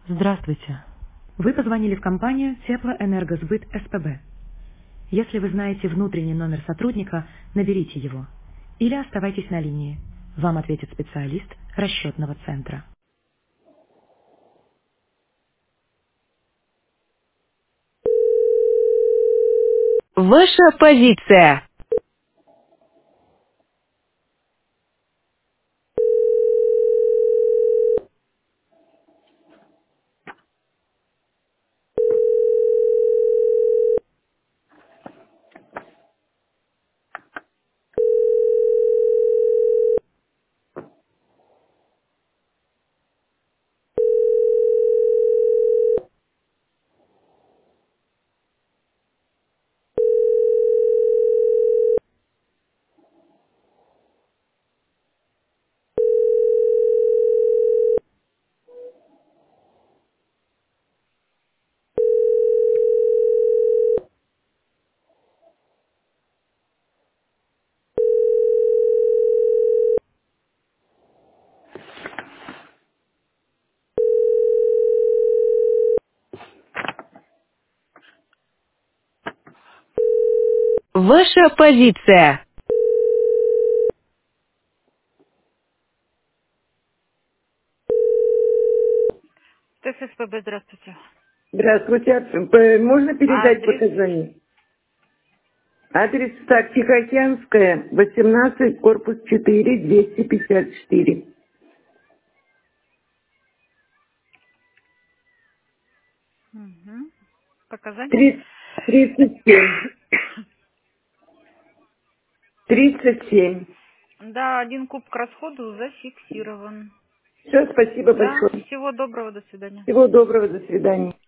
Здравствуйте. Вы позвонили в компанию Теплоэнергосбыт СПБ. Если вы знаете внутренний номер сотрудника, наберите его. Или оставайтесь на линии. Вам ответит специалист расчетного центра. Ваша позиция. Ваша позиция. ТССПБ, здравствуйте. Здравствуйте. Можно передать Адрес. показания? Адрес так, Тихоокеанская, 18, корпус 4, 254. Мгм. Показания. 37. 37. Да, 1 куб к расходу зафиксирован. Все, спасибо Да, большое. всего доброго, до свидания. Всего доброго, до свидания.